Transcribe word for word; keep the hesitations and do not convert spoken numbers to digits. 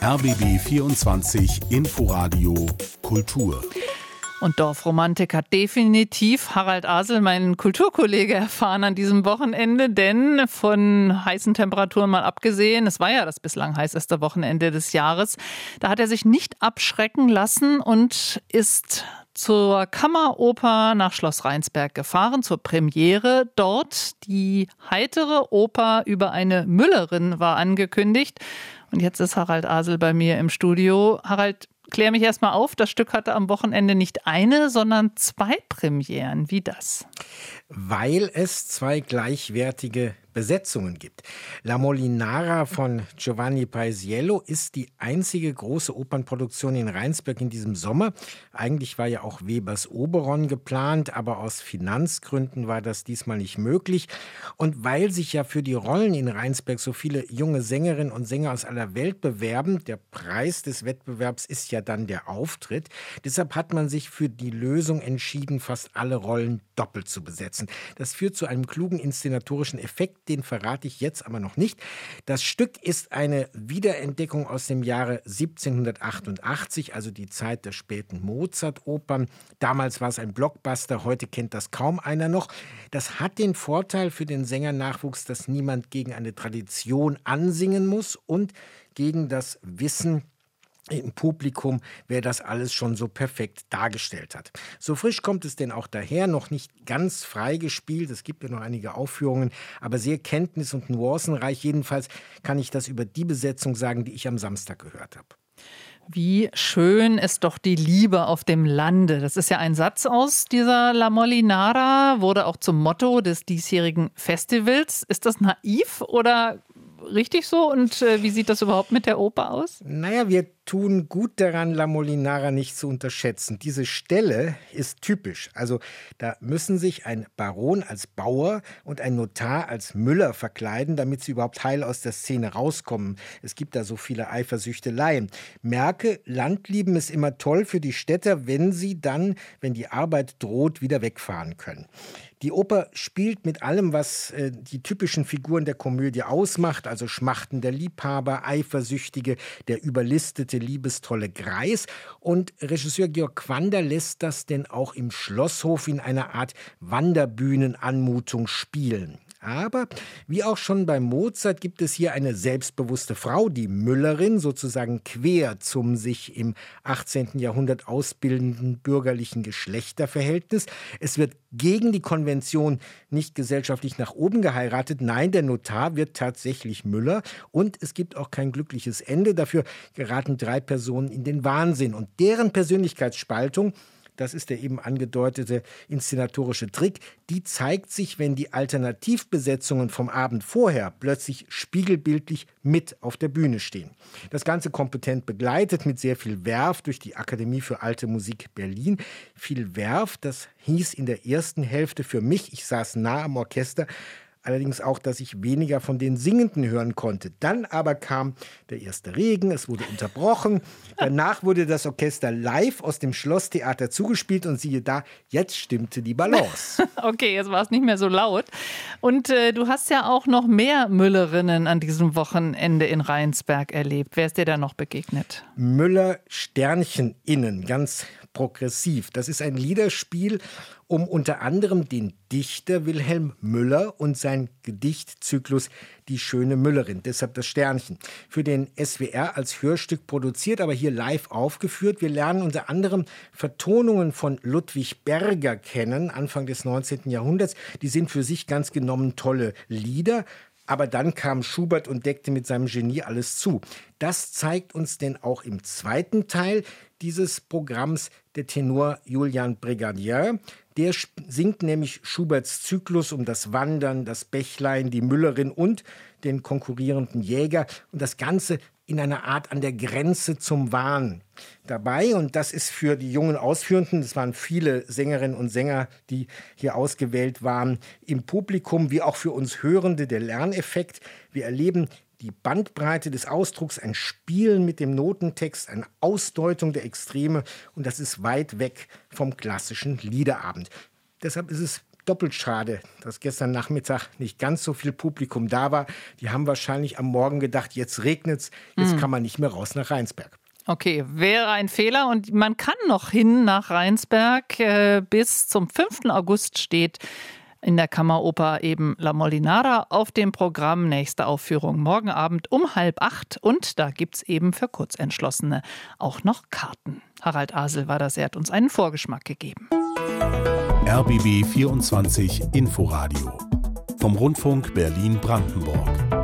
R B B vierundzwanzig Inforadio Kultur. Und Dorfromantik hat definitiv Harald Asel, mein Kulturkollege, erfahren an diesem Wochenende. Denn von heißen Temperaturen mal abgesehen, es war ja das bislang heißeste Wochenende des Jahres, da hat er sich nicht abschrecken lassen und ist zur Kammeroper nach Schloss Rheinsberg gefahren, zur Premiere dort. Die heitere Oper über eine Müllerin war angekündigt. Und jetzt ist Harald Asel bei mir im Studio. Harald, klär mich erst mal auf, das Stück hatte am Wochenende nicht eine, sondern zwei Premieren. Wie das? Weil es zwei gleichwertige Besetzungen gibt. La Molinara von Giovanni Paisiello ist die einzige große Opernproduktion in Rheinsberg in diesem Sommer. Eigentlich war ja auch Webers Oberon geplant, aber aus Finanzgründen war das diesmal nicht möglich. Und weil sich ja für die Rollen in Rheinsberg so viele junge Sängerinnen und Sänger aus aller Welt bewerben, der Preis des Wettbewerbs ist ja dann der Auftritt. Deshalb hat man sich für die Lösung entschieden, fast alle Rollen doppelt zu besetzen. Das führt zu einem klugen inszenatorischen Effekt, den verrate ich jetzt aber noch nicht. Das Stück ist eine Wiederentdeckung aus dem Jahre siebzehnhundertachtundachtzig, also die Zeit der späten Mozart-Opern. Damals war es ein Blockbuster, heute kennt das kaum einer noch. Das hat den Vorteil für den Sängernachwuchs, dass niemand gegen eine Tradition ansingen muss und gegen das Wissen im Publikum, wer das alles schon so perfekt dargestellt hat. So frisch kommt es denn auch daher, noch nicht ganz frei gespielt, es gibt ja noch einige Aufführungen, aber sehr kenntnis- und nuancenreich. Jedenfalls kann ich das über die Besetzung sagen, die ich am Samstag gehört habe. Wie schön ist doch die Liebe auf dem Lande. Das ist ja ein Satz aus dieser La Molinara, wurde auch zum Motto des diesjährigen Festivals. Ist das naiv oder richtig so? Und äh, wie sieht das überhaupt mit der Oper aus? Naja, wir tun gut daran, La Molinara nicht zu unterschätzen. Diese Stelle ist typisch. Also da müssen sich ein Baron als Bauer und ein Notar als Müller verkleiden, damit sie überhaupt heil aus der Szene rauskommen. Es gibt da so viele Eifersüchteleien. Merke, Landlieben ist immer toll für die Städter, wenn sie dann, wenn die Arbeit droht, wieder wegfahren können. Die Oper spielt mit allem, was äh, die typischen Figuren der Komödie ausmacht, also Schmachten der Liebhaber, Eifersüchtige, der überlistete, liebestolle Greis. Und Regisseur Georg Quander lässt das denn auch im Schlosshof in einer Art Wanderbühnenanmutung spielen. Aber wie auch schon bei Mozart gibt es hier eine selbstbewusste Frau, die Müllerin, sozusagen quer zum sich im achtzehnten Jahrhundert ausbildenden bürgerlichen Geschlechterverhältnis. Es wird gegen die Konvention nicht gesellschaftlich nach oben geheiratet. Nein, der Notar wird tatsächlich Müller und es gibt auch kein glückliches Ende. Dafür geraten drei Personen in den Wahnsinn und deren Persönlichkeitsspaltung, das ist der eben angedeutete inszenatorische Trick, die zeigt sich, wenn die Alternativbesetzungen vom Abend vorher plötzlich spiegelbildlich mit auf der Bühne stehen. Das Ganze kompetent begleitet mit sehr viel Werf durch die Akademie für Alte Musik Berlin. Viel Werf, das hieß in der ersten Hälfte für mich, ich saß nah am Orchester, allerdings auch, dass ich weniger von den Singenden hören konnte. Dann aber kam der erste Regen, es wurde unterbrochen. Danach wurde das Orchester live aus dem Schlosstheater zugespielt und siehe da, jetzt stimmte die Balance. Okay, jetzt war es nicht mehr so laut. Und äh, du hast ja auch noch mehr Müllerinnen an diesem Wochenende in Rheinsberg erlebt. Wer ist dir da noch begegnet? Müller Sternchen innen, ganz progressiv. Das ist ein Liederspiel um unter anderem den Dichter Wilhelm Müller und sein Gedichtzyklus Die schöne Müllerin, deshalb das Sternchen. Für den S W R als Hörstück produziert, aber hier live aufgeführt. Wir lernen unter anderem Vertonungen von Ludwig Berger kennen, Anfang des neunzehnten Jahrhunderts. Die sind für sich ganz genommen tolle Lieder. Aber dann kam Schubert und deckte mit seinem Genie alles zu. Das zeigt uns denn auch im zweiten Teil dieses Programms der Tenor Julian Brigadier. Der singt nämlich Schuberts Zyklus um das Wandern, das Bächlein, die Müllerin und den konkurrierenden Jäger. Und das Ganze in einer Art an der Grenze zum Wahn dabei. Und das ist für die jungen Ausführenden, das waren viele Sängerinnen und Sänger, die hier ausgewählt waren, im Publikum, wie auch für uns Hörende, der Lerneffekt. Wir erleben die Bandbreite des Ausdrucks, ein Spielen mit dem Notentext, eine Ausdeutung der Extreme und das ist weit weg vom klassischen Liederabend. Deshalb ist es doppelt schade, dass gestern Nachmittag nicht ganz so viel Publikum da war. Die haben wahrscheinlich am Morgen gedacht, jetzt regnet's, jetzt mhm. kann man nicht mehr raus nach Rheinsberg. Okay, wäre ein Fehler und man kann noch hin nach Rheinsberg. Äh, bis zum fünften August steht in der Kammeroper eben La Molinara auf dem Programm. Nächste Aufführung morgen Abend um halb acht und da gibt's eben für Kurzentschlossene auch noch Karten. Harald Asel war das, er hat uns einen Vorgeschmack gegeben. R B B vierundzwanzig Inforadio vom Rundfunk Berlin-Brandenburg.